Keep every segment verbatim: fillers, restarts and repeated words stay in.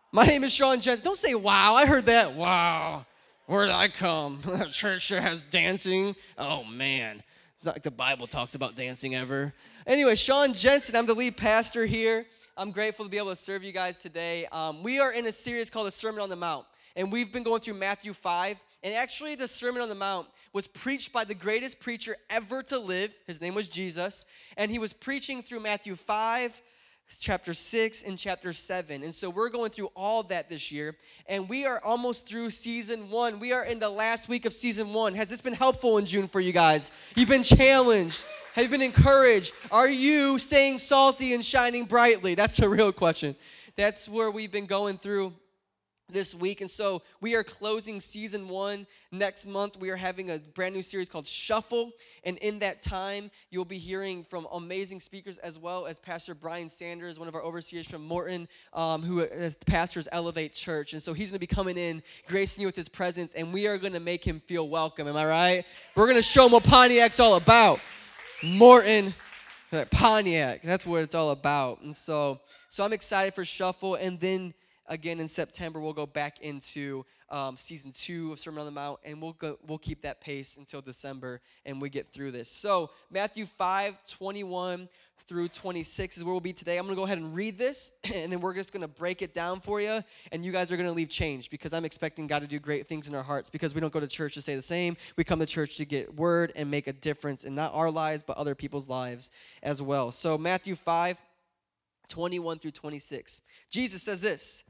My name is Sean Jensen. Don't say wow. I heard that. Wow. Where did I come? A church that has dancing. Oh, man. It's not like the Bible talks about dancing ever. Anyway, Sean Jensen. I'm the lead pastor here. I'm grateful to be able to serve you guys today. Um, we are in a series called the Sermon on the Mount, and we've been going through Matthew five. And actually, the Sermon on the Mount was preached by the greatest preacher ever to live. His name was Jesus. And he was preaching through Matthew five, chapter six, and chapter seven. And so we're going through all that this year. And we are almost through season one. We are in the last week of season one. Has this been helpful in June for you guys? You've been challenged. Have you been encouraged? Are you staying salty and shining brightly? That's the real question. That's where we've been going through this week. And so we are closing season one. Next month, we are having a brand new series called Shuffle. And in that time, you'll be hearing from amazing speakers as well as Pastor Brian Sanders, one of our overseers from Morton, um, who is pastors Elevate Church. And so he's going to be coming in, gracing you with his presence, and we are going to make him feel welcome. Am I right? We're going to show him what Pontiac's all about. Morton, Pontiac, that's what it's all about. And so, so I'm excited for Shuffle. And then again in September, we'll go back into um, season two of Sermon on the Mount, and we'll go, we'll keep that pace until December, and we get through this. So Matthew five, twenty-one through twenty-six is where we'll be today. I'm going to go ahead and read this, and then we're just going to break it down for you, and you guys are going to leave changed, because I'm expecting God to do great things in our hearts, because we don't go to church to stay the same. We come to church to get word and make a difference in not our lives, but other people's lives as well. So Matthew five, twenty-one through twenty-six. Jesus says this.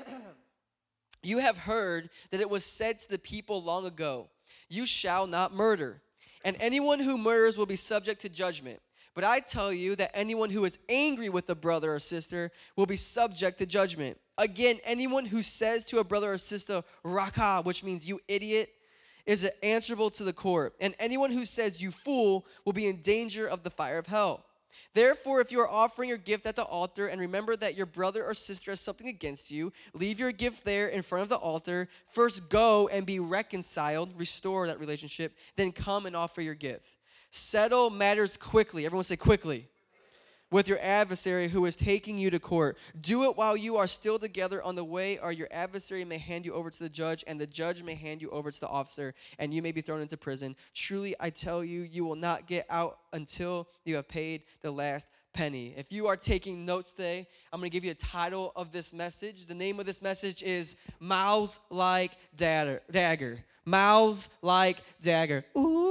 You have heard that it was said to the people long ago, you shall not murder, and anyone who murders will be subject to judgment. But I tell you that anyone who is angry with a brother or sister will be subject to judgment. Again, anyone who says to a brother or sister, Raka, which means you idiot, is answerable to the court. And anyone who says you fool will be in danger of the fire of hell. Therefore, if you are offering your gift at the altar and remember that your brother or sister has something against you, leave your gift there in front of the altar. First go and be reconciled, restore that relationship, then come and offer your gift. Settle matters quickly. Everyone say quickly. With your adversary who is taking you to court. Do it while you are still together on the way, or your adversary may hand you over to the judge, and the judge may hand you over to the officer, and you may be thrown into prison. Truly, I tell you, you will not get out until you have paid the last penny. If you are taking notes today, I'm going to give you the title of this message. The name of this message is Mouths Like Dagger. Dagger. Mouths Like Dagger.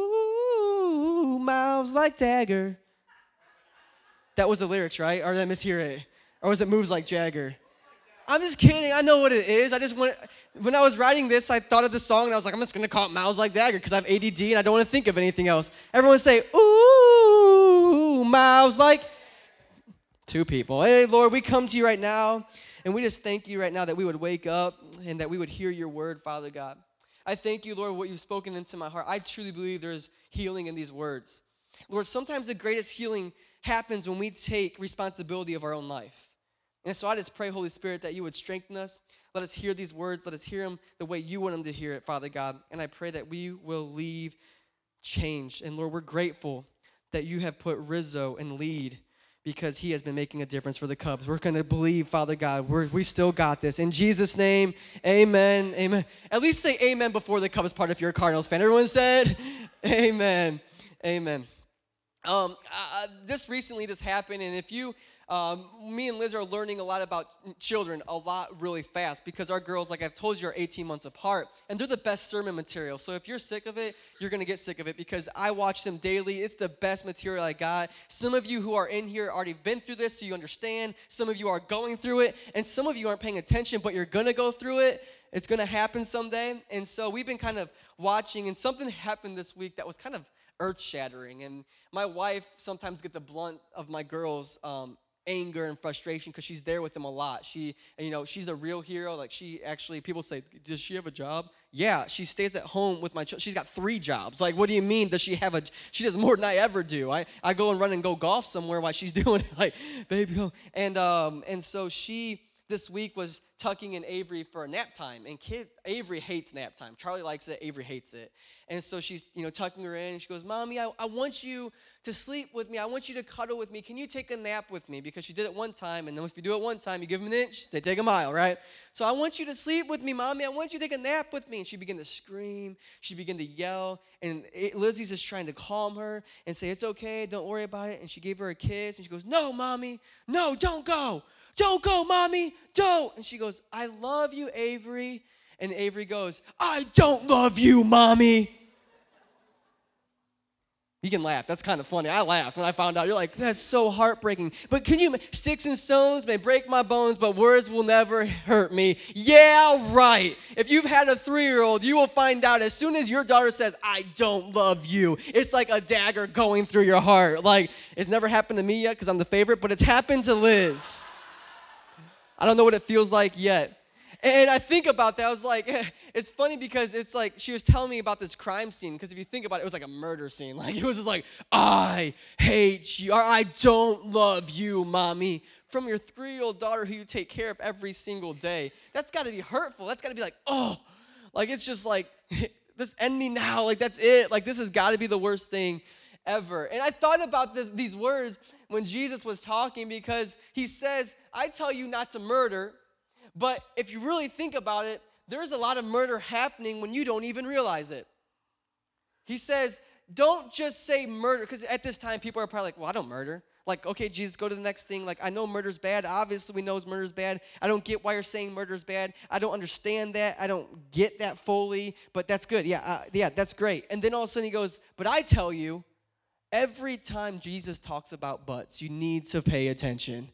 Ooh, mouths like dagger. That was the lyrics, right? Or did I mishear it? Or was it Moves Like Jagger? I'm just kidding. I know what it is. I just want, when I was writing this, I thought of the song, and I was like, I'm just going to call it Mouths Like Dagger because I have A D D, and I don't want to think of anything else. Everyone say, ooh, mouths like. Two people. Hey, Lord, we come to you right now, and we just thank you right now that we would wake up and that we would hear your word, Father God. I thank you, Lord, what you've spoken into my heart. I truly believe there's healing in these words. Lord, sometimes the greatest healing happens when we take responsibility of our own life. And so I just pray, Holy Spirit, that you would strengthen us. Let us hear these words. Let us hear them the way you want them to hear it, Father God. And I pray that we will leave changed. And Lord, we're grateful that you have put Rizzo in lead because he has been making a difference for the Cubs. We're going to believe, Father God, we're, we still got this. In Jesus' name, amen, amen. At least say amen before the Cubs part if you're a Cardinals fan. Everyone said amen, amen. Um, uh, this recently, this happened, and if you, um, me and Liz are learning a lot about children a lot really fast because our girls, like I've told you, are eighteen months apart, and they're the best sermon material. So if you're sick of it, you're going to get sick of it because I watch them daily. It's the best material I got. Some of you who are in here already been through this, so you understand. Some of you are going through it, and some of you aren't paying attention, but you're going to go through it. It's going to happen someday, and so we've been kind of watching, and something happened this week that was kind of earth-shattering, and my wife sometimes gets the blunt of my girls' um, anger and frustration because she's there with them a lot. She, you know, she's a real hero. Like she actually, people say, does she have a job? Yeah, she stays at home with my children. She's got three jobs. Like, what do you mean? Does she have a? She does more than I ever do. I, I go and run and go golf somewhere while she's doing it. Like, baby, go. And um and so she this week was tucking in Avery for a nap time, and kid Avery hates nap time. Charlie likes it, Avery hates it. And so she's, you know, tucking her in, and she goes, Mommy, I, I want you to sleep with me. I want you to cuddle with me. Can you take a nap with me? Because she did it one time, and then if you do it one time, you give them an inch, they take a mile, right? So I want you to sleep with me, Mommy. I want you to take a nap with me. And she began to scream. She began to yell, and it, Lizzie's just trying to calm her and say, it's okay, don't worry about it. And she gave her a kiss, and she goes, no, Mommy, no, don't go. Don't go, Mommy, don't. And she goes, I love you, Avery. And Avery goes, I don't love you, Mommy. You can laugh. That's kind of funny. I laughed when I found out. You're like, that's so heartbreaking. But can you, sticks and stones may break my bones, but words will never hurt me. Yeah, right. If you've had a three-year-old, you will find out as soon as your daughter says, I don't love you, it's like a dagger going through your heart. Like, it's never happened to me yet because I'm the favorite, but it's happened to Liz. I don't know what it feels like yet. And I think about that. I was like, it's funny because it's like she was telling me about this crime scene. Because if you think about it, it was like a murder scene. Like it was just like, I hate you, or I don't love you, Mommy. From your three-year-old daughter who you take care of every single day. That's got to be hurtful. That's got to be like, oh, like it's just like, just end me now. Like that's it. Like this has got to be the worst thing ever. And I thought about this, these words when Jesus was talking, because he says, I tell you not to murder, but if you really think about it, there's a lot of murder happening when you don't even realize it. He says, don't just say murder, because at this time people are probably like, well, I don't murder. Like, okay, Jesus, go to the next thing. Like, I know murder's bad. Obviously, we know murder's bad. I don't get why you're saying murder's bad. I don't understand that. I don't get that fully, but that's good. Yeah, uh, yeah, that's great. And then all of a sudden he goes, but I tell you, every time Jesus talks about butts, you need to pay attention.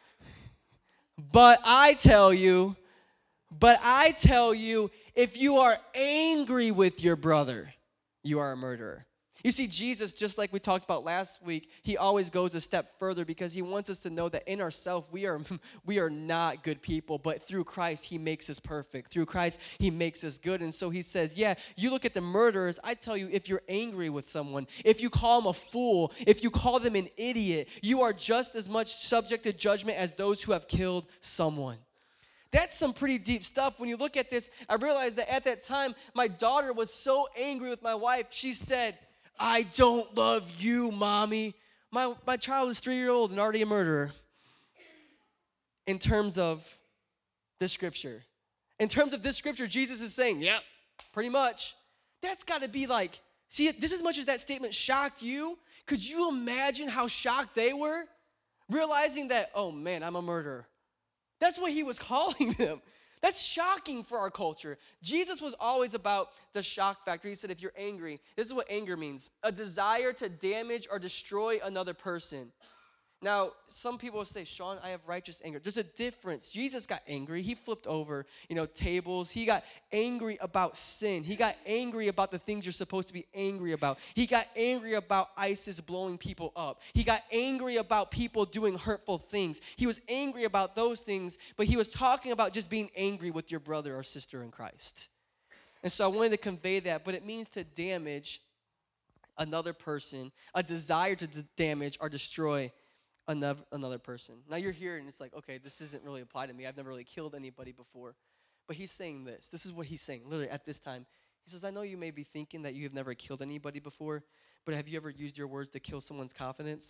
But I tell you, but I tell you, if you are angry with your brother, you are a murderer. You see, Jesus, just like we talked about last week, he always goes a step further because he wants us to know that in ourselves, we are, we are not good people, but through Christ, he makes us perfect. Through Christ, he makes us good. And so he says, yeah, you look at the murderers. I tell you, if you're angry with someone, if you call them a fool, if you call them an idiot, you are just as much subject to judgment as those who have killed someone. That's some pretty deep stuff. When you look at this, I realized that at that time, my daughter was so angry with my wife, she said, I don't love you, Mommy. My, my child is three-year-old and already a murderer. In terms of this scripture. In terms of this scripture, Jesus is saying, yep, pretty much. That's got to be like, see, just as much as that statement shocked you, could you imagine how shocked they were? Realizing that, oh man, I'm a murderer. That's what he was calling them. That's shocking for our culture. Jesus was always about the shock factor. He said, if you're angry, this is what anger means. A desire to damage or destroy another person. Now, some people will say, Sean, I have righteous anger. There's a difference. Jesus got angry. He flipped over, you know, tables. He got angry about sin. He got angry about the things you're supposed to be angry about. He got angry about ISIS blowing people up. He got angry about people doing hurtful things. He was angry about those things, but he was talking about just being angry with your brother or sister in Christ. And so I wanted to convey that, but it means to damage another person, a desire to d- damage or destroy Another, another person. Now you're here and it's like, okay, this doesn't really apply to me. I've never really killed anybody before. But he's saying this. This is what he's saying, literally at this time. He says, I know you may be thinking that you have never killed anybody before, but have you ever used your words to kill someone's confidence?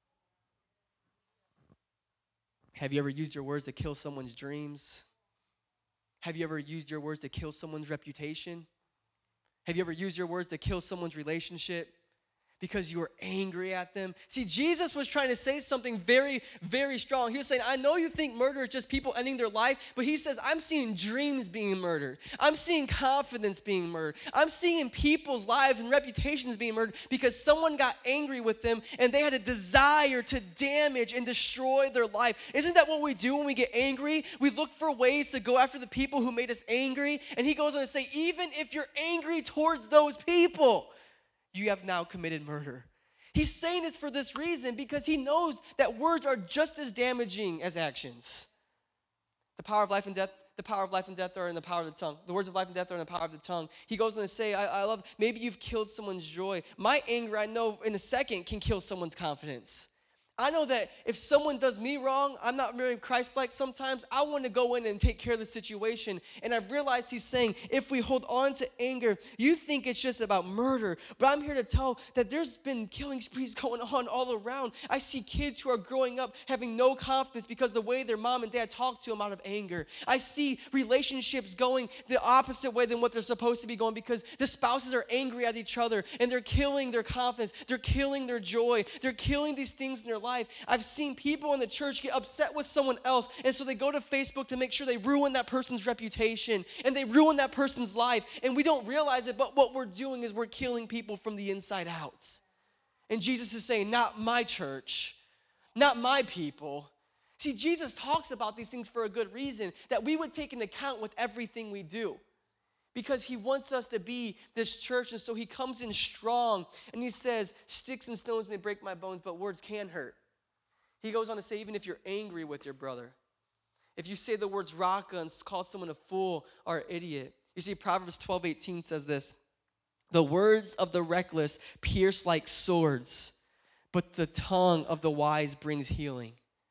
Have you ever used your words to kill someone's dreams? Have you ever used your words to kill someone's reputation? Have you ever used your words to kill someone's relationship? Because you were angry at them. See, Jesus was trying to say something very, very strong. He was saying, I know you think murder is just people ending their life, but he says, I'm seeing dreams being murdered. I'm seeing confidence being murdered. I'm seeing people's lives and reputations being murdered because someone got angry with them and they had a desire to damage and destroy their life. Isn't that what we do when we get angry? We look for ways to go after the people who made us angry. And he goes on to say, even if you're angry towards those people, you have now committed murder. He's saying this for this reason because he knows that words are just as damaging as actions. The power of life and death, the power of life and death are in the power of the tongue. The words of life and death are in the power of the tongue. He goes on to say, I, I love, maybe you've killed someone's joy. My anger, I know in a second, can kill someone's confidence. I know that if someone does me wrong, I'm not very Christ-like sometimes. I want to go in and take care of the situation. And I've realized he's saying, if we hold on to anger, you think it's just about murder. But I'm here to tell that there's been killing sprees going on all around. I see kids who are growing up having no confidence because the way their mom and dad talk to them out of anger. I see relationships going the opposite way than what they're supposed to be going because the spouses are angry at each other and they're killing their confidence. They're killing their joy. They're killing these things in their life. Life. I've seen people in the church get upset with someone else, and so they go to Facebook to make sure they ruin that person's reputation, and they ruin that person's life, and we don't realize it, but what we're doing is we're killing people from the inside out. And Jesus is saying, not my church, not my people. See, Jesus talks about these things for a good reason, that we would take into account with everything we do. Because he wants us to be this church, and so he comes in strong, and he says, sticks and stones may break my bones, but words can hurt. He goes on to say, even if you're angry with your brother, if you say the words raka and call someone a fool or an idiot. You see, Proverbs twelve eighteen says this, the words of the reckless pierce like swords, but the tongue of the wise brings healing.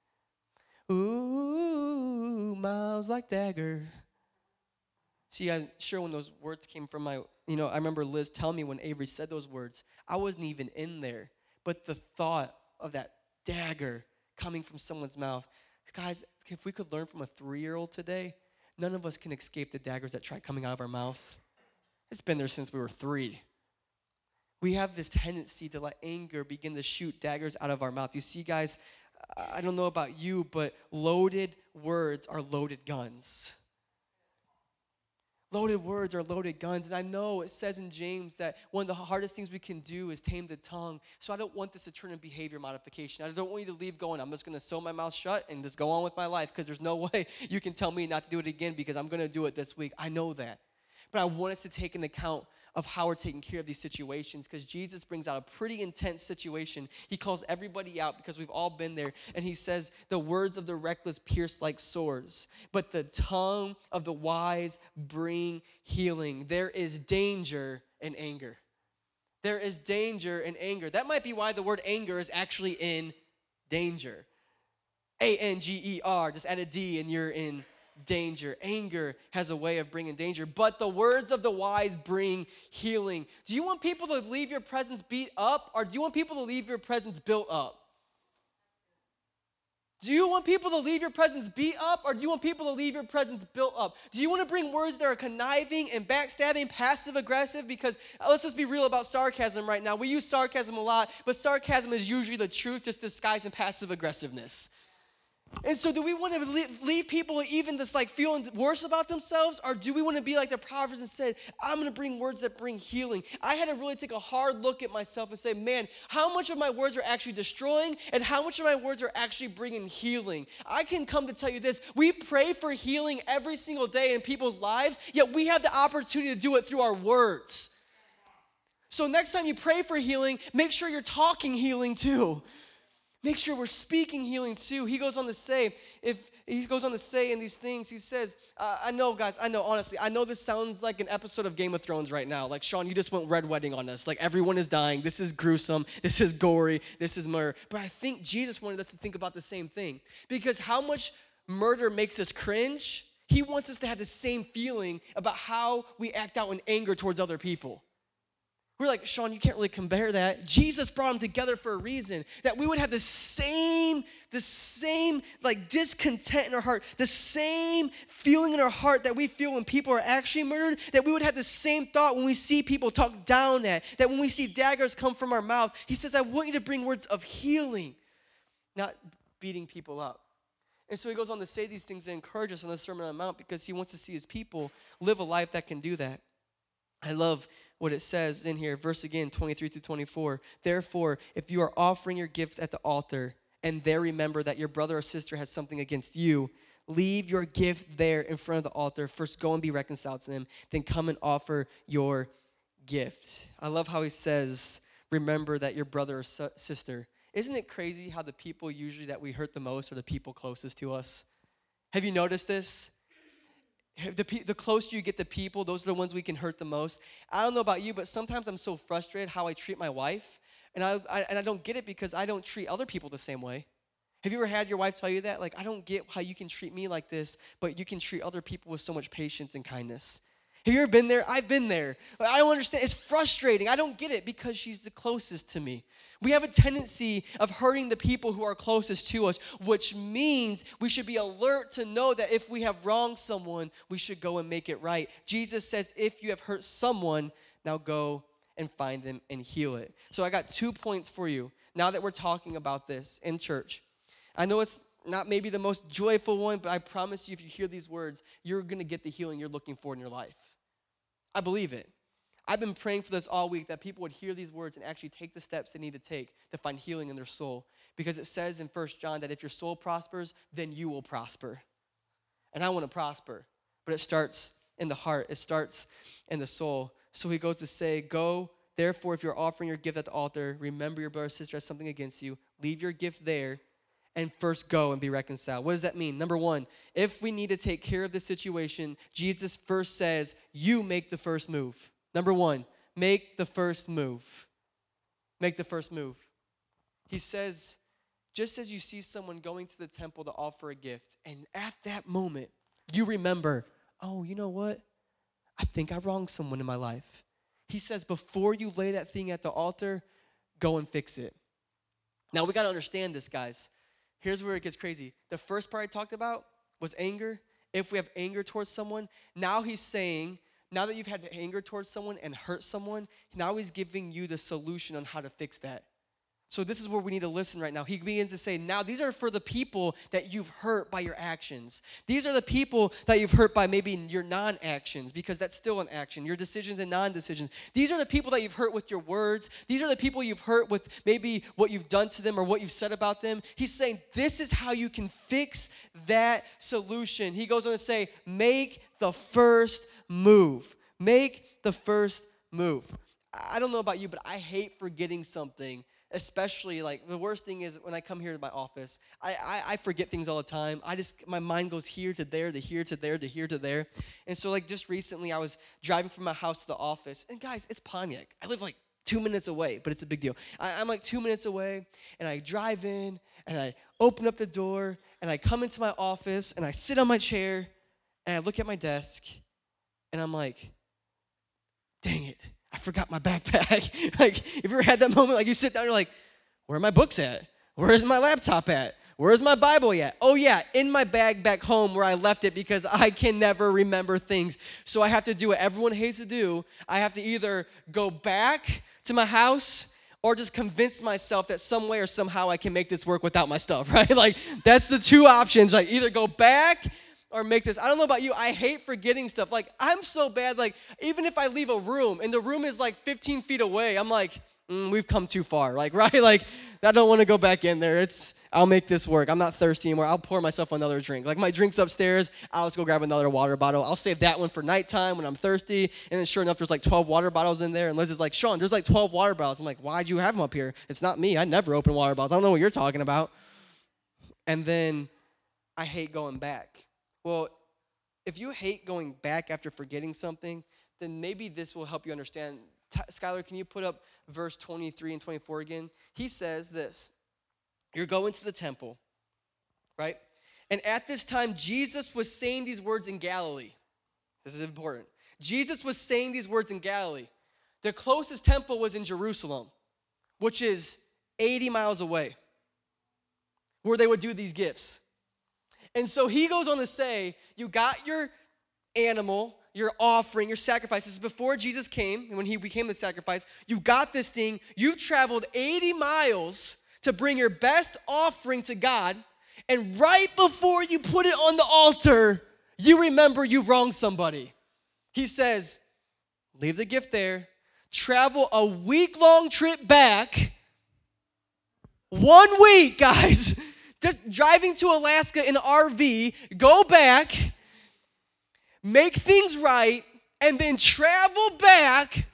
Ooh, mouths like dagger. See, I'm sure when those words came from my, you know, I remember Liz telling me when Avery said those words, I wasn't even in there. But the thought of that dagger coming from someone's mouth. Guys, if we could learn from a three-year-old today, none of us can escape the daggers that try coming out of our mouth. It's been there since we were three. We have this tendency to let anger begin to shoot daggers out of our mouth. You see, guys, I don't know about you, but loaded words are loaded guns. Loaded words are loaded guns. And I know it says in James that one of the hardest things we can do is tame the tongue. So I don't want this to turn into behavior modification. I don't want you to leave going, I'm just going to sew my mouth shut and just go on with my life because there's no way you can tell me not to do it again because I'm going to do it this week. I know that. But I want us to take into account of how we're taking care of these situations because Jesus brings out a pretty intense situation. He calls everybody out because we've all been there, and he says, the words of the reckless pierce like swords, but the tongue of the wise bring healing. There is danger in anger. There is danger in anger. That might be why the word anger is actually in danger. A N G E R, just add a D and you're in danger. Anger has a way of bringing danger, but the words of the wise bring healing. Do you want people to leave your presence beat up, or do you want people to leave your presence built up? Do you want people to leave your presence beat up, or do you want people to leave your presence built up? Do you want to bring words that are conniving and backstabbing, passive-aggressive? Because uh, let's just be real about sarcasm right now. We use sarcasm a lot, but sarcasm is usually the truth just disguised in passive-aggressiveness. And so do we want to leave, leave people even just like feeling worse about themselves, or do we want to be like the Proverbs and say, I'm going to bring words that bring healing? I had to really take a hard look at myself and say, man, how much of my words are actually destroying and how much of my words are actually bringing healing? I can come to tell you this. We pray for healing every single day in people's lives, yet we have the opportunity to do it through our words. So next time you pray for healing, make sure you're talking healing too. Make sure we're speaking healing too. He goes on to say, if he goes on to say in these things, he says, uh, I know, guys, I know, honestly, I know this sounds like an episode of Game of Thrones right now. Like, Sean, you just went red wedding on us. Like, everyone is dying. This is gruesome. This is gory. This is murder. But I think Jesus wanted us to think about the same thing. Because how much murder makes us cringe, he wants us to have the same feeling about how we act out in anger towards other people. We're like, Sean, you can't really compare that. Jesus brought them together for a reason, that we would have the same, the same like discontent in our heart, the same feeling in our heart that we feel when people are actually murdered, that we would have the same thought when we see people talk down at, that when we see daggers come from our mouth. He says, I want you to bring words of healing, not beating people up. And so he goes on to say these things to encourage us on the Sermon on the Mount because he wants to see his people live a life that can do that. I love what it says in here, verse again, twenty-three through twenty-four. Therefore, if you are offering your gift at the altar and there remember that your brother or sister has something against you, leave your gift there in front of the altar. First go and be reconciled to them, then come and offer your gift. I love how he says, remember that your brother or su- sister. Isn't it crazy how the people usually that we hurt the most are the people closest to us? Have you noticed this? The, pe- the closer you get to people, those are the ones we can hurt the most. I don't know about you, but sometimes I'm so frustrated how I treat my wife. And I, I and I don't get it because I don't treat other people the same way. Have you ever had your wife tell you that? Like, I don't get how you can treat me like this, but you can treat other people with so much patience and kindness. Have you ever been there? I've been there. But I don't understand. It's frustrating. I don't get it because she's the closest to me. We have a tendency of hurting the people who are closest to us, which means we should be alert to know that if we have wronged someone, we should go and make it right. Jesus says, if you have hurt someone, now go and find them and heal it. So I got two points for you now that we're talking about this in church. I know it's not maybe the most joyful one, but I promise you if you hear these words, you're going to get the healing you're looking for in your life. I believe it. I've been praying for this all week, that people would hear these words and actually take the steps they need to take to find healing in their soul. Because it says in First John that if your soul prospers, then you will prosper. And I want to prosper, but it starts in the heart. It starts in the soul. So he goes to say, go, therefore, if you're offering your gift at the altar, remember your brother or sister has something against you. Leave your gift there and first go and be reconciled. What does that mean? Number one, if we need to take care of this situation, Jesus first says, you make the first move. Number one, make the first move. Make the first move. He says, just as you see someone going to the temple to offer a gift, and at that moment, you remember, oh, you know what? I think I wronged someone in my life. He says, before you lay that thing at the altar, go and fix it. Now, we got to understand this, guys. Here's where it gets crazy. The first part I talked about was anger. If we have anger towards someone, now he's saying, now that you've had anger towards someone and hurt someone, now he's giving you the solution on how to fix that. So this is where we need to listen right now. He begins to say, now these are for the people that you've hurt by your actions. These are the people that you've hurt by maybe your non-actions, because that's still an action, your decisions and non-decisions. These are the people that you've hurt with your words. These are the people you've hurt with maybe what you've done to them or what you've said about them. He's saying this is how you can fix that solution. He goes on to say, make the first move. Make the first move. I don't know about you, but I hate forgetting something. Especially, like, the worst thing is when I come here to my office, I, I, I forget things all the time. I just, my mind goes here to there, to here to there, to here to there. And so, like, just recently, I was driving from my house to the office. And, guys, it's Pontiac. I live, like, two minutes away, but it's a big deal. I, I'm, like, two minutes away, and I drive in, and I open up the door, and I come into my office, and I sit on my chair, and I look at my desk, and I'm like, dang it. I forgot my backpack. Like, if you ever had that moment, like you sit down, you're like, where are my books at? Where's my laptop at? Where's my Bible at? Oh, yeah, in my bag back home where I left it because I can never remember things. So I have to do what everyone hates to do. I have to either go back to my house or just convince myself that some way or somehow I can make this work without my stuff, right? Like, that's the two options. Like, either go back or make this. I don't know about you. I hate forgetting stuff. Like, I'm so bad. Like, even if I leave a room and the room is like fifteen feet away, I'm like, mm, we've come too far. Like, right? Like, I don't want to go back in there. It's, I'll make this work. I'm not thirsty anymore. I'll pour myself another drink. Like, my drink's upstairs. I'll just go grab another water bottle. I'll save that one for nighttime when I'm thirsty. And then sure enough, there's like twelve water bottles in there. And Liz is like, Sean, there's like twelve water bottles. I'm like, why'd you have them up here? It's not me. I never open water bottles. I don't know what you're talking about. And then I hate going back. Well, if you hate going back after forgetting something, then maybe this will help you understand. T- Skylar, can you put up verse twenty-three and twenty-four again? He says this, you're going to the temple, right? And at this time, Jesus was saying these words in Galilee. This is important. Jesus was saying these words in Galilee. The closest temple was in Jerusalem, which is eighty miles away, where they would do these gifts. And so he goes on to say, you got your animal, your offering, your sacrifices. Before Jesus came, and when he became the sacrifice, you got this thing. You've traveled eighty miles to bring your best offering to God. And right before you put it on the altar, you remember you've wronged somebody. He says, leave the gift there. Travel a week-long trip back. One week, guys. Just driving to Alaska in an R V, go back, make things right, and then travel back,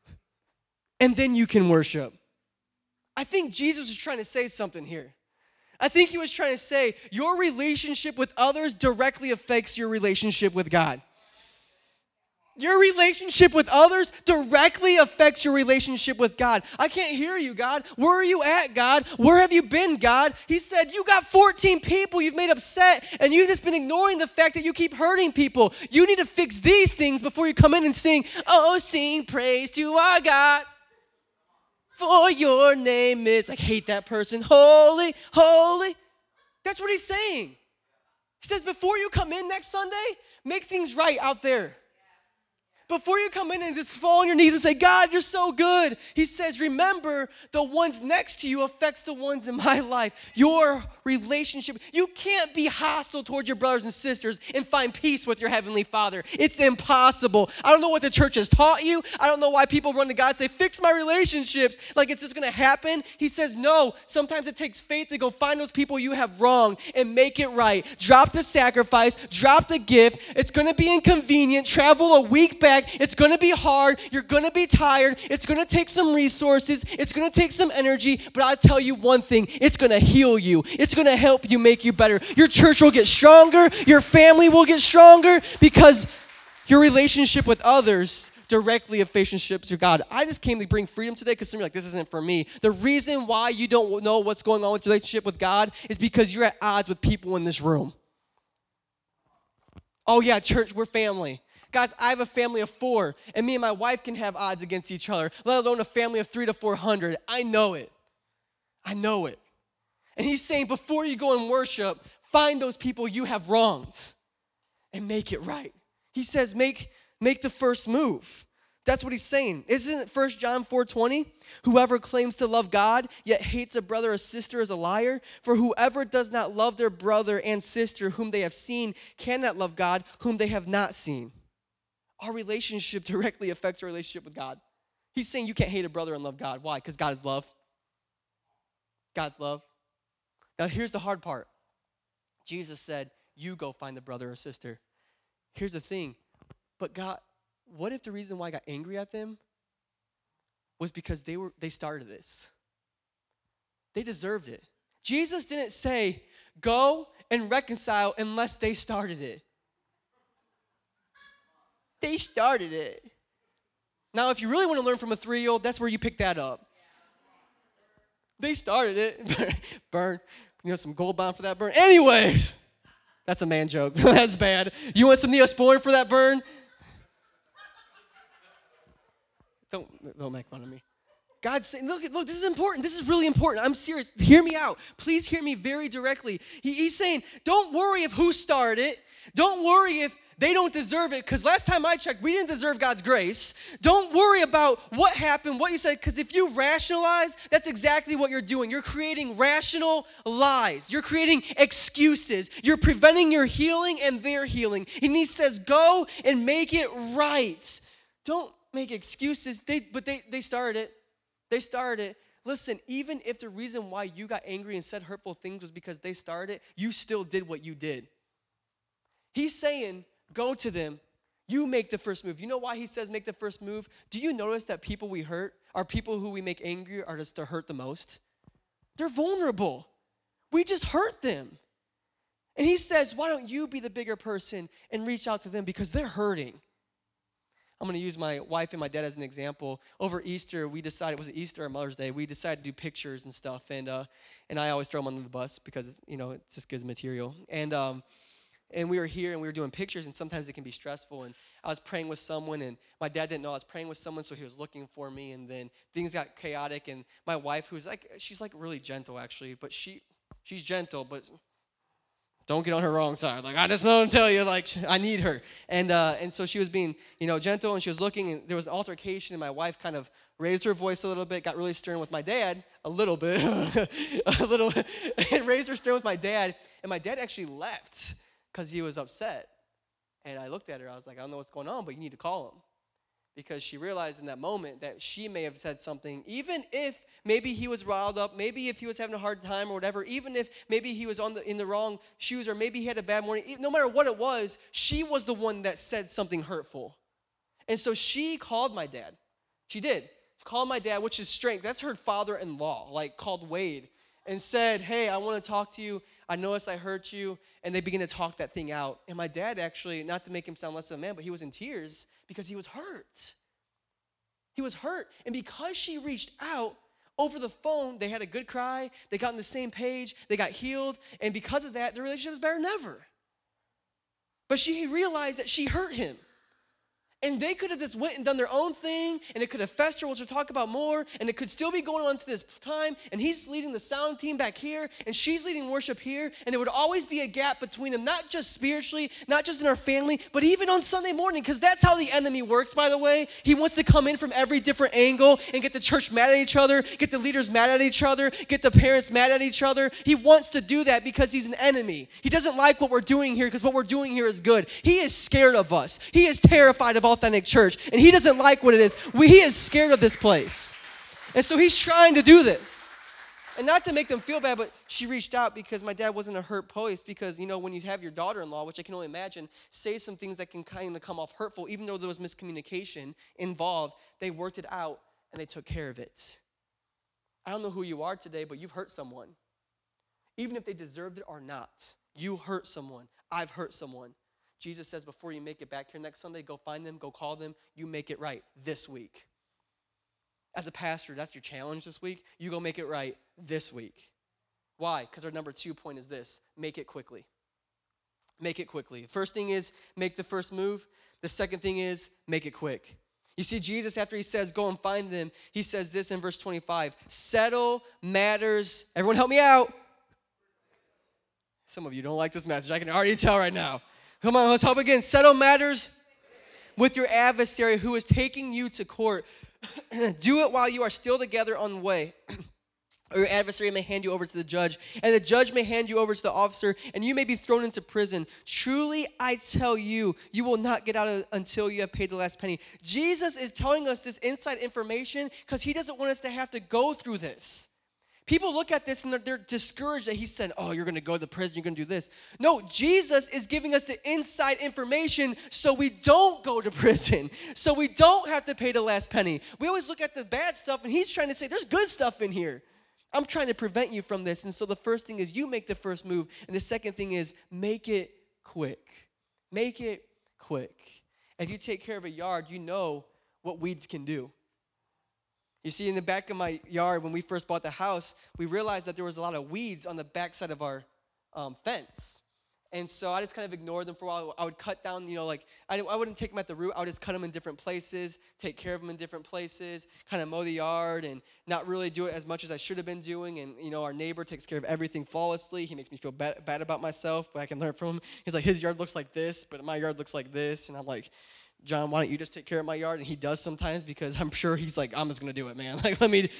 and then you can worship. I think Jesus was trying to say something here. I think he was trying to say your relationship with others directly affects your relationship with God. Your relationship with others directly affects your relationship with God. I can't hear you, God. Where are you at, God? Where have you been, God? He said, you got fourteen people you've made upset, and you've just been ignoring the fact that you keep hurting people. You need to fix these things before you come in and sing, oh, sing praise to our God. For your name is, I hate that person, holy, holy. That's what he's saying. He says, before you come in next Sunday, make things right out there. Before you come in and just fall on your knees and say, God, you're so good. He says, remember, the ones next to you affects the ones in my life. Your relationship. You can't be hostile towards your brothers and sisters and find peace with your Heavenly Father. It's impossible. I don't know what the church has taught you. I don't know why people run to God and say, fix my relationships. Like it's just going to happen. He says, no. Sometimes it takes faith to go find those people you have wronged and make it right. Drop the sacrifice. Drop the gift. It's going to be inconvenient. Travel a week back. It's going to be hard. You're going to be tired. It's going to take some resources. It's going to take some energy. But I'll tell you one thing. It's going to heal you. It's going to help you, make you better. Your church will get stronger. Your family will get stronger because your relationship with others directly relationships to God. I just came to bring freedom today because some of you are like, this isn't for me. The reason why you don't know what's going on with your relationship with God is because you're at odds with people in this room. Oh yeah, church, we're family. Guys, I have a family of four, and me and my wife can have odds against each other, let alone a family of three to four hundred. I know it. I know it. And he's saying before you go and worship, find those people you have wronged and make it right. He says make, make the first move. That's what he's saying. Isn't it First John four twenty? Whoever claims to love God, yet hates a brother or sister is a liar. For whoever does not love their brother and sister whom they have seen cannot love God whom they have not seen. Our relationship directly affects our relationship with God. He's saying you can't hate a brother and love God. Why? Because God is love. God's love. Now here's the hard part. Jesus said, you go find the brother or sister. Here's the thing. But God, what if the reason why I got angry at them was because they were they started this? They deserved it. Jesus didn't say, go and reconcile unless they started it. They started it. Now, if you really want to learn from a three-year-old, that's where you pick that up. They started it. Burn. You know, some gold bond for that burn. Anyways, that's a man joke. That's bad. You want some Neosporin for that burn? Don't, don't make fun of me. God's saying, look, look, this is important. This is really important. I'm serious. Hear me out. Please hear me very directly. He, he's saying, don't worry if who started it. Don't worry if they don't deserve it, because last time I checked, we didn't deserve God's grace. Don't worry about what happened, what you said, because if you rationalize, that's exactly what you're doing. You're creating rational lies. You're creating excuses. You're preventing your healing and their healing. And he says, go and make it right. Don't make excuses. They, but they, they started it. They started it. Listen, even if the reason why you got angry and said hurtful things was because they started it, you still did what you did. He's saying, go to them. You make the first move. You know why he says make the first move? Do you notice that people we hurt are people who we make angry are just to hurt the most? They're vulnerable. We just hurt them. And he says, why don't you be the bigger person and reach out to them because they're hurting? I'm going to use my wife and my dad as an example. Over Easter, we decided, was it Easter or Mother's Day? We decided to do pictures and stuff. And uh, and I always throw them under the bus because, you know, it's just good material. And um, And we were here and we were doing pictures, and sometimes it can be stressful. And I was praying with someone, and my dad didn't know I was praying with someone, so he was looking for me. And then things got chaotic. And my wife, who's like, she's like really gentle actually, but she, she's gentle, but don't get on her wrong side. Like I just know to tell you, like I need her. And uh, and so she was being, you know, gentle, and she was looking, and there was an altercation, and my wife kind of raised her voice a little bit, got really stern with my dad, a little bit, a little, and raised her stern with my dad. And my dad actually left because he was upset. And I looked at her, I was like, I don't know what's going on, but you need to call him. Because she realized in that moment that she may have said something, even if maybe he was riled up, maybe if he was having a hard time or whatever, even if maybe he was on the, in the wrong shoes, or maybe he had a bad morning, no matter what it was, she was the one that said something hurtful. And so she called my dad. She did. Called my dad, which is strength. That's her father-in-law, like called Wade. and said, hey, I want to talk to you. I noticed I hurt you. And they begin to talk that thing out. And my dad actually, not to make him sound less of a man, but he was in tears because he was hurt. He was hurt. And because she reached out over the phone, they had a good cry. They got on the same page. They got healed. And because of that, their relationship was better than ever. But she realized that she hurt him. And they could have just went and done their own thing, and it could have festered, which we'll talk about more, and it could still be going on to this time, and he's leading the sound team back here, and she's leading worship here, and there would always be a gap between them, not just spiritually, not just in our family, but even on Sunday morning, because that's how the enemy works, by the way. He wants to come in from every different angle and get the church mad at each other, get the leaders mad at each other, get the parents mad at each other. He wants to do that because he's an enemy. He doesn't like what we're doing here because what we're doing here is good. He is scared of us. He is terrified of Authentic Church, and he doesn't like what it is. We, he is scared of this place. And so he's trying to do this. And not to make them feel bad, but she reached out because my dad wasn't a hurt place because, you know, when you have your daughter-in-law, which I can only imagine, say some things that can kind of come off hurtful, even though there was miscommunication involved, they worked it out and they took care of it. I don't know who you are today, but you've hurt someone. Even if they deserved it or not, you hurt someone. I've hurt someone. Jesus says before you make it back here next Sunday, go find them, go call them, you make it right this week. As a pastor, that's your challenge this week. You go make it right this week. Why? Because our number two point is this: make it quickly. Make it quickly. First thing is make the first move. The second thing is make it quick. You see, Jesus, after he says go and find them, he says this in verse twenty-five: settle matters. Everyone help me out. Some of you don't like this message. I can already tell right now. Come on, let's help again. Settle matters with your adversary who is taking you to court. Do it while you are still together on the way. Or your adversary may hand you over to the judge, and the judge may hand you over to the officer, and you may be thrown into prison. Truly, I tell you, you will not get out of, until you have paid the last penny. Jesus is telling us this inside information because he doesn't want us to have to go through this. People look at this and they're, they're discouraged that he said, oh, you're going to go to the prison, you're going to do this. No, Jesus is giving us the inside information so we don't go to prison, so we don't have to pay the last penny. We always look at the bad stuff, and he's trying to say there's good stuff in here. I'm trying to prevent you from this. And so the first thing is you make the first move, and the second thing is make it quick. Make it quick. If you take care of a yard, you know what weeds can do. You see, in the back of my yard, when we first bought the house, we realized that there was a lot of weeds on the backside of our um, fence. And so I just kind of ignored them for a while. I would cut down, you know, like, I, I wouldn't take them at the root. I would just cut them in different places, take care of them in different places, kind of mow the yard and not really do it as much as I should have been doing. And, you know, our neighbor takes care of everything flawlessly. He makes me feel bad, bad about myself, but I can learn from him. He's like, his yard looks like this, but my yard looks like this. And I'm like, John, why don't you just take care of my yard? And he does sometimes because I'm sure he's like, I'm just going to do it, man. Like, let me.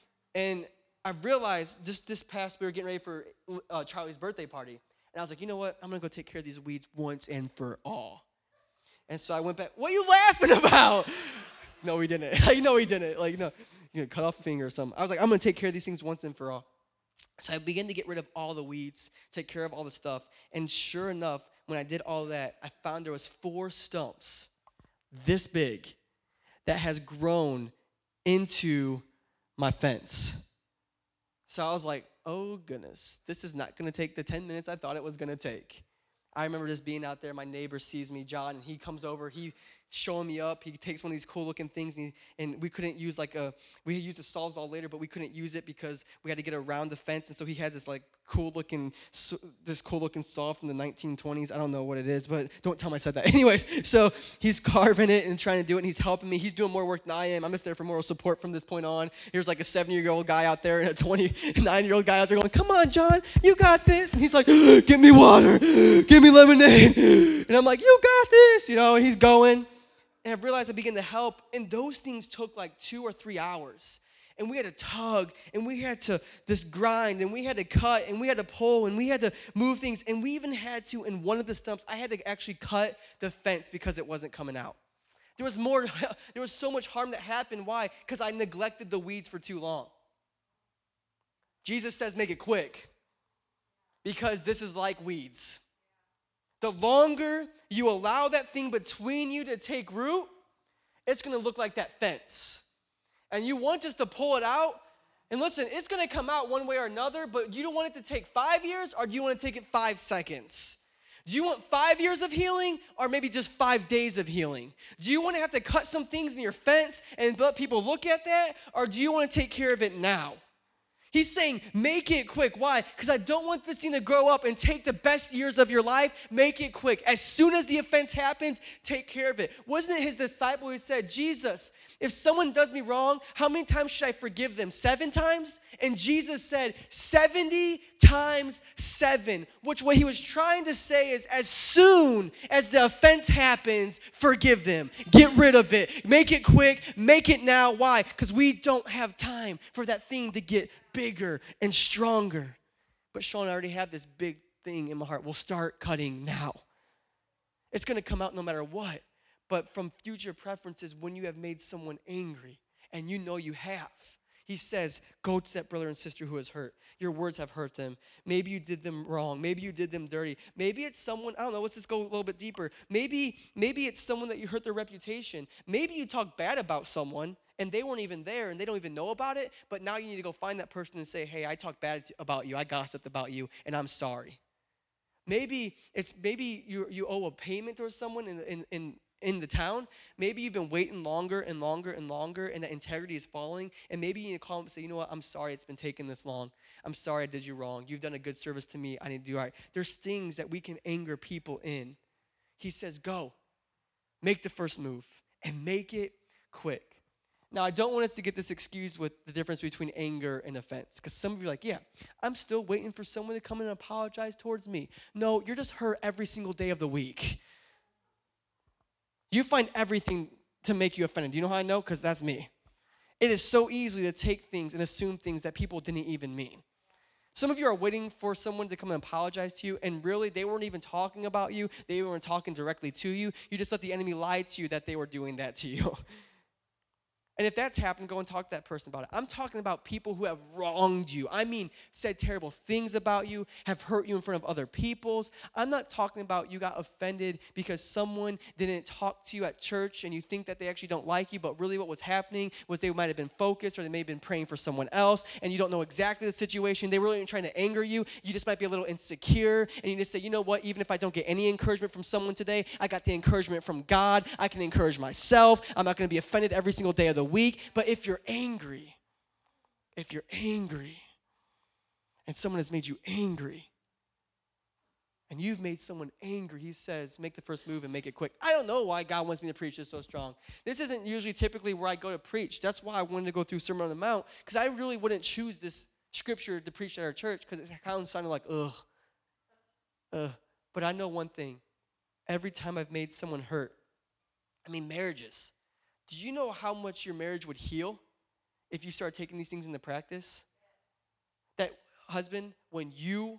And I realized just this past, we were getting ready for uh, Charlie's birthday party. And I was like, you know what? I'm going to go take care of these weeds once and for all. And so I went back. What are you laughing about? No, we didn't. Like, no, we didn't. Like, no, you know, cut off a finger or something. I was like, I'm going to take care of these things once and for all. So I began to get rid of all the weeds, take care of all the stuff. And sure enough, when I did all that, I found there was four stumps this big that has grown into my fence. So I was like, oh goodness, this is not going to take the ten minutes I thought it was going to take. I remember just being out there. My neighbor sees me, John, and he comes over. He showing me up. He takes one of these cool looking things, and, he, and we couldn't use like a, we used a Sawzall later, but we couldn't use it because we had to get around the fence. And so he has this like cool looking, this cool looking saw from the nineteen twenties. I don't know what it is, but don't tell him I said that. Anyways, so he's carving it and trying to do it, and he's helping me. He's doing more work than I am. I'm just there for moral support from this point on. Here's like a seven-year-old guy out there and a twenty-nine-year-old guy out there going, come on, John, you got this. And he's like, give me water, give me lemonade. And I'm like, you got this, you know, and he's going. And I realized I began to help, and those things took like two or three hours. And we had to tug, and we had to this grind, and we had to cut, and we had to pull, and we had to move things. And we even had to, in one of the stumps, I had to actually cut the fence because it wasn't coming out. There was more, there was so much harm that happened. Why? Because I neglected the weeds for too long. Jesus says make it quick because this is like weeds. The longer you allow that thing between you to take root, it's going to look like that fence. And you want just to pull it out, And listen, it's going to come out one way or another, but you don't want it to take five years, or do you want to take it five seconds? Do you want five years of healing, or maybe just five days of healing? Do you want to have to cut some things in your fence and let people look at that, or do you want to take care of it now? He's saying, make it quick. Why? Because I don't want this thing to grow up and take the best years of your life. Make it quick. As soon as the offense happens, take care of it. Wasn't it his disciple who said, Jesus, if someone does me wrong, how many times should I forgive them? Seven times? And Jesus said, seventy times seven, which what he was trying to say is, as soon as the offense happens, forgive them. Get rid of it. Make it quick. Make it now. Why? Because we don't have time for that thing to get bigger and stronger. But Sean, I already have this big thing in my heart. We'll start cutting now. It's going to come out no matter what. But from future preferences, when you have made someone angry, and you know you have, he says, go to that brother and sister who is hurt. Your words have hurt them. Maybe you did them wrong. Maybe you did them dirty. Maybe it's someone, I don't know, let's just go a little bit deeper. Maybe, maybe it's someone that you hurt their reputation. Maybe you talk bad about someone, and they weren't even there, and they don't even know about it, but now you need to go find that person and say, hey, I talked bad about you. I gossiped about you, and I'm sorry. Maybe it's maybe you you owe a payment or someone in in in in the town. Maybe you've been waiting longer and longer and longer, and the integrity is falling. And maybe you need to call them and say, you know what, I'm sorry it's been taking this long. I'm sorry I did you wrong. You've done a good service to me. I need to do right. There's things that we can anger people in. He says, go. Make the first move, and make it quick. Now, I don't want us to get this excused with the difference between anger and offense, because some of you are like, yeah, I'm still waiting for someone to come in and apologize towards me. No, you're just hurt every single day of the week. You find everything to make you offended. Do you know how I know? Because that's me. It is so easy to take things and assume things that people didn't even mean. Some of you are waiting for someone to come and apologize to you, and really, they weren't even talking about you. They weren't talking directly to you. You just let the enemy lie to you that they were doing that to you. And if that's happened, go and talk to that person about it. I'm talking about people who have wronged you. I mean, said terrible things about you, have hurt you in front of other peoples. I'm not talking about you got offended because someone didn't talk to you at church and you think that they actually don't like you, but really what was happening was they might have been focused, or they may have been praying for someone else, and you don't know exactly the situation. They really aren't trying to anger you. You just might be a little insecure, and you just say, you know what, even if I don't get any encouragement from someone today, I got the encouragement from God. I can encourage myself. I'm not going to be offended every single day of the week. But if you're angry, if you're angry, and someone has made you angry, and you've made someone angry, he says, make the first move and make it quick. I don't know why God wants me to preach this so strong. This isn't usually typically where I go to preach. That's why I wanted to go through Sermon on the Mount, because I really wouldn't choose this scripture to preach at our church, because it kind of sounded like, ugh, ugh. But I know one thing. Every time I've made someone hurt, I mean, marriages. Do you know how much your marriage would heal if you start taking these things into practice? That husband, when you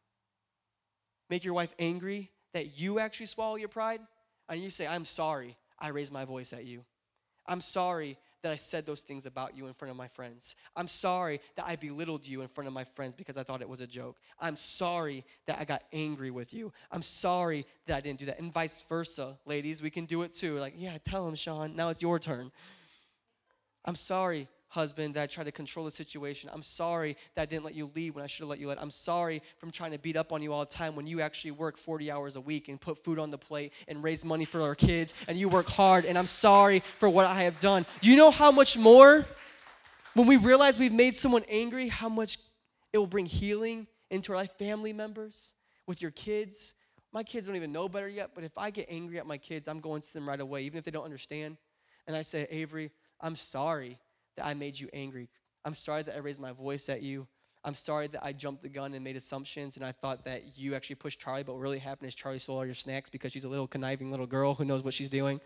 make your wife angry, that you actually swallow your pride, and you say, I'm sorry I raised my voice at you. I'm sorry that I said those things about you in front of my friends. I'm sorry that I belittled you in front of my friends because I thought it was a joke. I'm sorry that I got angry with you. I'm sorry that I didn't do that. And vice versa, ladies, we can do it too. Like, yeah, tell him, Sean, now it's your turn. I'm sorry, husband, that I tried to control the situation. I'm sorry that I didn't let you lead when I should have let you lead. I'm sorry from trying to beat up on you all the time when you actually work forty hours a week and put food on the plate and raise money for our kids, and you work hard, and I'm sorry for what I have done. You know how much more, when we realize we've made someone angry, how much it will bring healing into our life? Family members, with your kids. My kids don't even know better yet, but if I get angry at my kids, I'm going to them right away, even if they don't understand. And I say, Avery, I'm sorry that I made you angry. I'm sorry that I raised my voice at you. I'm sorry that I jumped the gun and made assumptions, and I thought that you actually pushed Charlie, but what really happened is Charlie stole all your snacks because she's a little conniving little girl who knows what she's doing.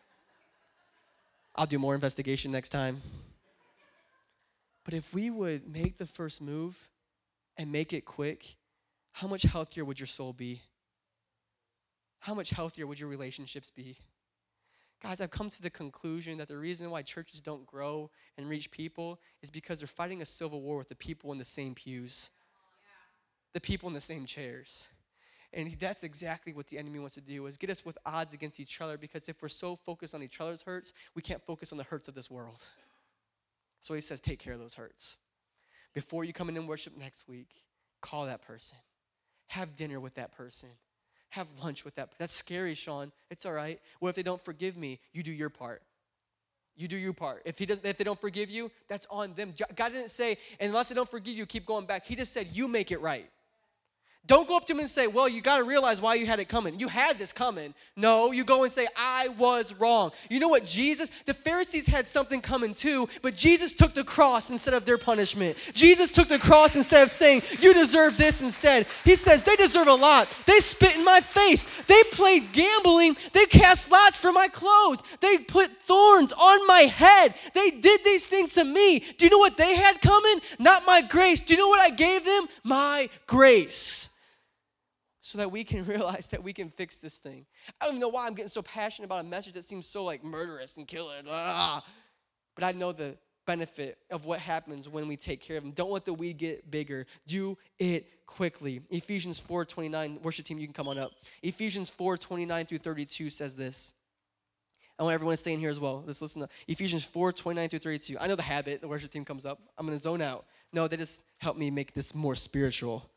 I'll do more investigation next time. But if we would make the first move and make it quick, how much healthier would your soul be? How much healthier would your relationships be? Guys, I've come to the conclusion that the reason why churches don't grow and reach people is because they're fighting a civil war with the people in the same pews, the people in the same chairs. And that's exactly what the enemy wants to do, is get us with odds against each other, because if we're so focused on each other's hurts, we can't focus on the hurts of this world. So he says, take care of those hurts. Before you come in and worship next week, call that person. Have dinner with that person. Have lunch with that. That's scary, Sean. It's all right. What if they don't forgive me? You do your part. You do your part. If he doesn't, if they don't forgive you, that's on them. God didn't say, unless they don't forgive you, keep going back. He just said, you make it right. Don't go up to him and say, well, you got to realize why you had it coming. You had this coming. No, you go and say, I was wrong. You know what Jesus, the Pharisees had something coming too, but Jesus took the cross instead of their punishment. Jesus took the cross instead of saying, you deserve this instead. He says, they deserve a lot. They spit in my face. They played gambling. They cast lots for my clothes. They put thorns on my head. They did these things to me. Do you know what they had coming? Not my grace. Do you know what I gave them? My grace. So that we can realize that we can fix this thing. I don't even know why I'm getting so passionate about a message that seems so like murderous and killing. Ah. But I know the benefit of what happens when we take care of them. Don't let the weed get bigger. Do it quickly. Ephesians four twenty-nine, worship team, you can come on up. Ephesians four twenty-nine through thirty-two says this. I want everyone to stay in here as well. Let's listen to Ephesians four twenty-nine through thirty-two. I know the habit, the worship team comes up. I'm going to zone out. No, they just help me make this more spiritual.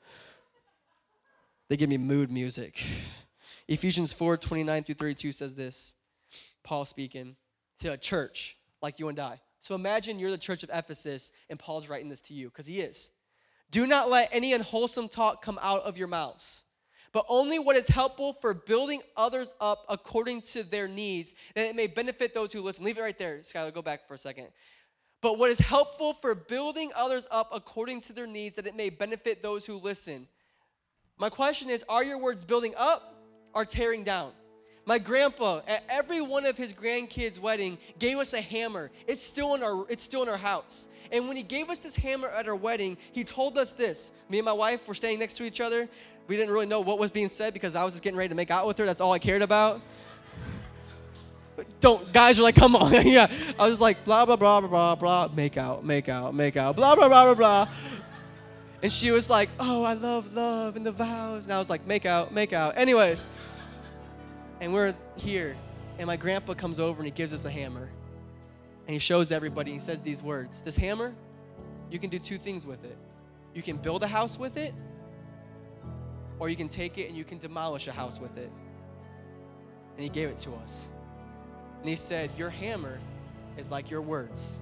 They give me mood music. Ephesians four twenty-nine through thirty-two says this. Paul speaking to a church like you and I. So imagine you're the church of Ephesus and Paul's writing this to you, because he is. Do not let any unwholesome talk come out of your mouths, but only what is helpful for building others up according to their needs, that it may benefit those who listen. Leave it right there, Skylar. Go back for a second. But what is helpful for building others up according to their needs, that it may benefit those who listen. My question is, are your words building up or tearing down? My grandpa, at every one of his grandkids' wedding, gave us a hammer. It's still in our, it's still in our house. And when he gave us this hammer at our wedding, he told us this. Me and my wife were standing next to each other. We didn't really know what was being said because I was just getting ready to make out with her. That's all I cared about. But don't, guys are like, come on. Yeah. I was like, blah, blah, blah, blah, blah, blah, make out, make out, make out, blah, blah, blah, blah, blah. And she was like, oh, I love love and the vows. And I was like, make out, make out. Anyways, and we're here, and my grandpa comes over and he gives us a hammer. And he shows everybody, he says these words. This hammer, you can do two things with it. You can build a house with it, or you can take it and you can demolish a house with it. And he gave it to us. And he said, your hammer is like your words.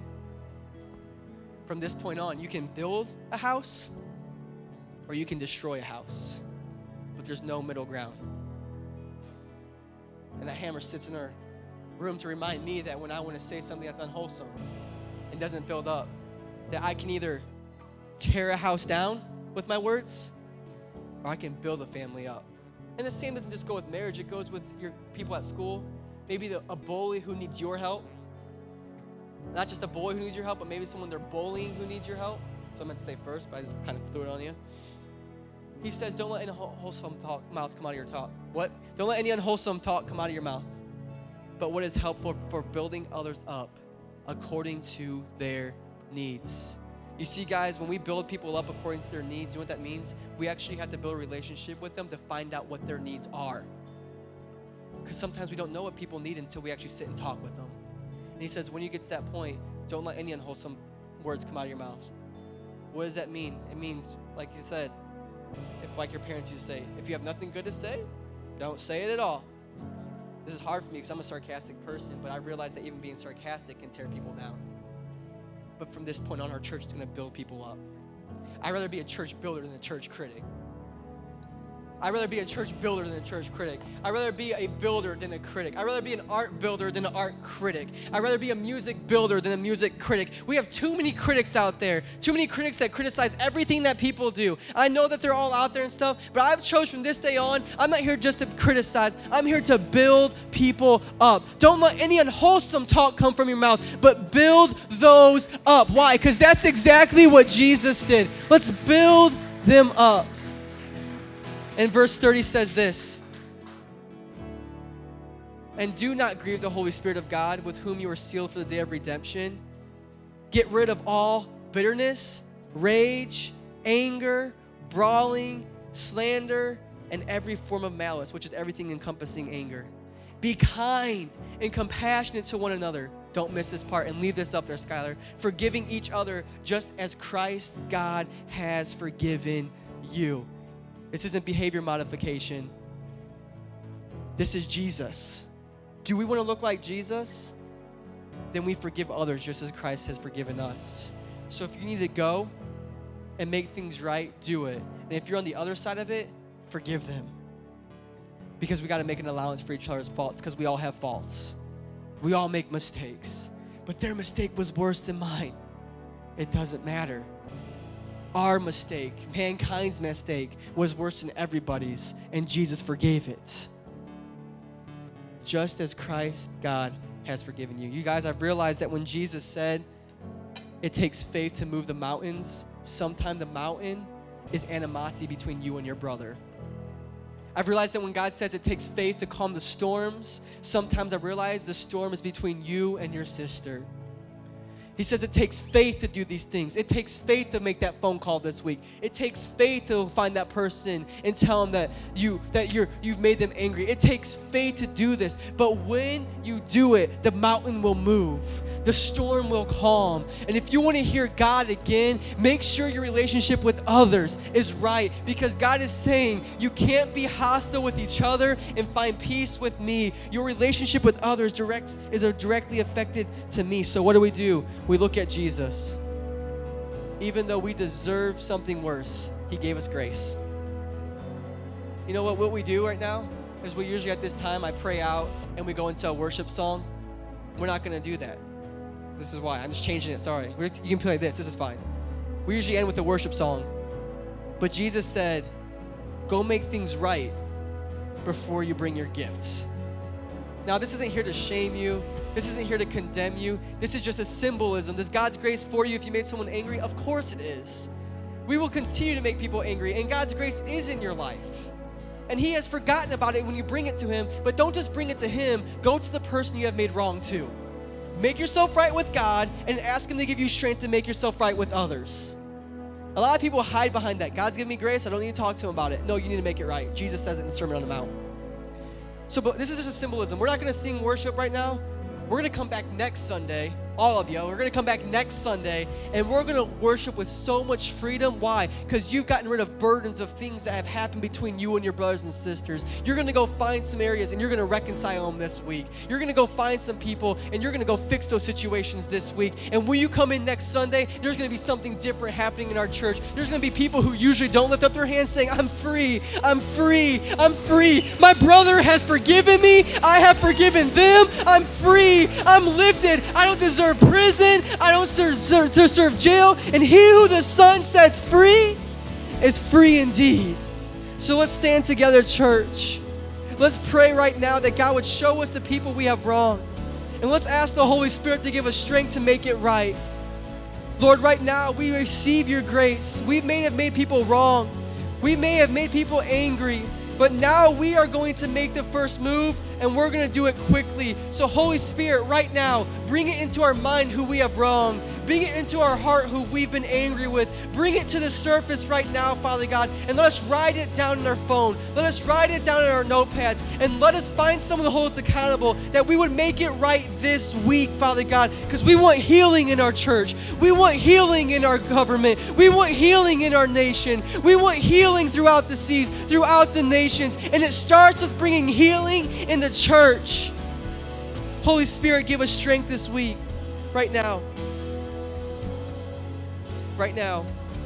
From this point on, you can build a house, or you can destroy a house, but there's no middle ground. And that hammer sits in our room to remind me that when I want to say something that's unwholesome and doesn't build up, that I can either tear a house down with my words, or I can build a family up. And the same doesn't just go with marriage, it goes with your people at school. Maybe the, a bully who needs your help. Not just a boy who needs your help, but maybe someone they're bullying who needs your help. So I meant to say first, but I just kind of threw it on you. He says, don't let any unwholesome talk, mouth come out of your talk. What? Don't let any unwholesome talk come out of your mouth. But what is helpful for building others up according to their needs. You see, guys, when we build people up according to their needs, you know what that means? We actually have to build a relationship with them to find out what their needs are. Because sometimes we don't know what people need until we actually sit and talk with them. And he says, when you get to that point, don't let any unwholesome words come out of your mouth. What does that mean? It means, like he said, if like your parents used to say, if you have nothing good to say, don't say it at all. This is hard for me because I'm a sarcastic person, but I realize that even being sarcastic can tear people down. But from this point on, our church is going to build people up. I'd rather be a church builder than a church critic. I'd rather be a church builder than a church critic. I'd rather be a builder than a critic. I'd rather be an art builder than an art critic. I'd rather be a music builder than a music critic. We have too many critics out there. Too many critics that criticize everything that people do. I know that they're all out there and stuff, but I've chosen from this day on, I'm not here just to criticize. I'm here to build people up. Don't let any unwholesome talk come from your mouth, but build those up. Why? Because that's exactly what Jesus did. Let's build them up. And verse thirty says this, and do not grieve the Holy Spirit of God, with whom you are sealed for the day of redemption. Get rid of all bitterness, rage, anger, brawling, slander, and every form of malice, which is everything encompassing anger. Be kind and compassionate to one another, Don't miss this part, and leave this up there, Skylar. Forgiving each other just as Christ, God, has forgiven you. This isn't behavior modification. This is Jesus. Do we want to look like Jesus? Then we forgive others just as Christ has forgiven us. So if you need to go and make things right, do it. And if you're on the other side of it, forgive them. Because we got to make an allowance for each other's faults, because we all have faults. We all make mistakes. But their mistake was worse than mine. It doesn't matter. Our mistake, mankind's mistake, was worse than everybody's, and Jesus forgave it. Just as Christ, God, has forgiven you. You guys, I've realized that when Jesus said it takes faith to move the mountains, sometimes the mountain is animosity between you and your brother. I've realized that when God says it takes faith to calm the storms, sometimes I realize the storm is between you and your sister. He says it takes faith to do these things. It takes faith to make that phone call this week. It takes faith to find that person and tell them that you that you're you've made them angry. It takes faith to do this. But when you do it, the mountain will move. The storm will calm. And if you want to hear God again, make sure your relationship with others is right, because God is saying you can't be hostile with each other and find peace with me. Your relationship with others direct is directly affected to me. So what do we do? We look at Jesus. Even though we deserve something worse, he gave us grace. You know what, what we do right now is we usually at this time, I pray out and we go into a worship song. We're not going to do that. This is why. I'm just changing it. Sorry. We're, you can play this. This is fine. We usually end with a worship song. But Jesus said, go make things right before you bring your gifts. Now, this isn't here to shame you. This isn't here to condemn you. This is just a symbolism. Does God's grace for you if you made someone angry? Of course it is. We will continue to make people angry, and God's grace is in your life. And he has forgotten about it when you bring it to him. But don't just bring it to him. Go to the person you have made wrong to. Make yourself right with God and ask him to give you strength to make yourself right with others. A lot of people hide behind that. God's given me grace. I don't need to talk to him about it. No, you need to make it right. Jesus says it in the Sermon on the Mount. So but this is just a symbolism. We're not going to sing worship right now. We're going to come back next Sunday, all of you. We're going to come back next Sunday, and we're going to worship with so much freedom. Why? Because you've gotten rid of burdens of things that have happened between you and your brothers and sisters. You're going to go find some areas, and you're going to reconcile them this week. You're going to go find some people, and you're going to go fix those situations this week. And when you come in next Sunday, there's going to be something different happening in our church. There's going to be people who usually don't lift up their hands saying, I'm free, I'm free, I'm free. My brother has forgiven me. I have forgiven them. I'm free. I'm lifted. I don't deserve prison. I don't deserve, deserve jail. And he who the Son sets free is free indeed. So let's stand together, church. Let's pray right now that God would show us the people we have wronged. And let's ask the Holy Spirit to give us strength to make it right. Lord, right now we receive your grace. We may have made people wronged. We may have made people angry. But now we are going to make the first move, and we're going to do it quickly. So Holy Spirit, right now, bring it into our mind who we have wronged. Bring it into our heart who we've been angry with. Bring it to the surface right now, Father God, and let us write it down in our phone. Let us write it down in our notepads, and let us find someone to hold us accountable, that we would make it right this week, Father God, because we want healing in our church. We want healing in our government. We want healing in our nation. We want healing throughout the seas, throughout the nations, and it starts with bringing healing in the church. Holy Spirit, give us strength this week, right now. Right now.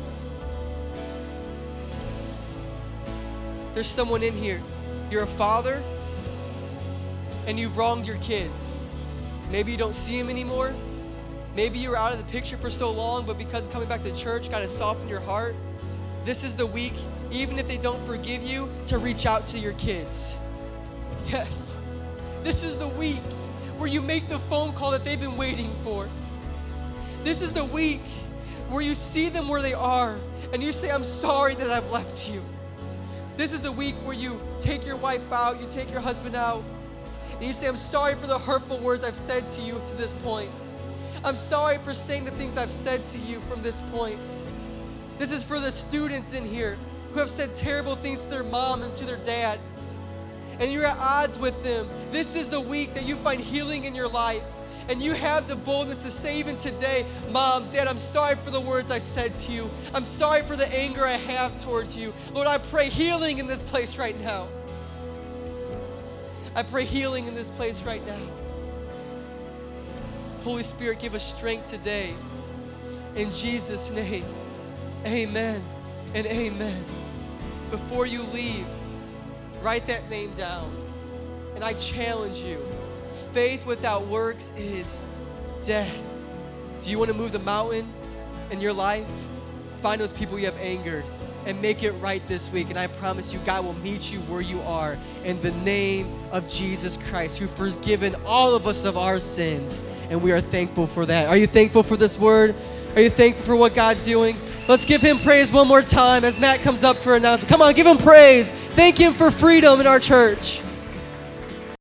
There's someone in here. You're a father, and you've wronged your kids. Maybe you don't see them anymore. Maybe you were out of the picture for so long, but because coming back to church kind of softened your heart. This is the week, even if they don't forgive you, to reach out to your kids. Yes. This is the week where you make the phone call that they've been waiting for. This is the week where you see them where they are and you say, I'm sorry that I've left you. This is the week where you take your wife out, you take your husband out, and you say, I'm sorry for the hurtful words I've said to you to this point. I'm sorry for saying the things I've said to you from this point. This is for the students in here who have said terrible things to their mom and to their dad, and you're at odds with them. This is the week that you find healing in your life. And you have the boldness to say even today, Mom, Dad, I'm sorry for the words I said to you. I'm sorry for the anger I have towards you. Lord, I pray healing in this place right now. I pray healing in this place right now. Holy Spirit, give us strength today. In Jesus' name, amen and amen. Before you leave, write that name down. And I challenge you, faith without works is dead. Do you want to move the mountain in your life? Find those people you have angered and make it right this week. And I promise you, God will meet you where you are in the name of Jesus Christ, who forgiven all of us of our sins. And we are thankful for that. Are you thankful for this word? Are you thankful for what God's doing? Let's give him praise one more time as Matt comes up for announcement. Come on, give him praise. Thank him for freedom in our church.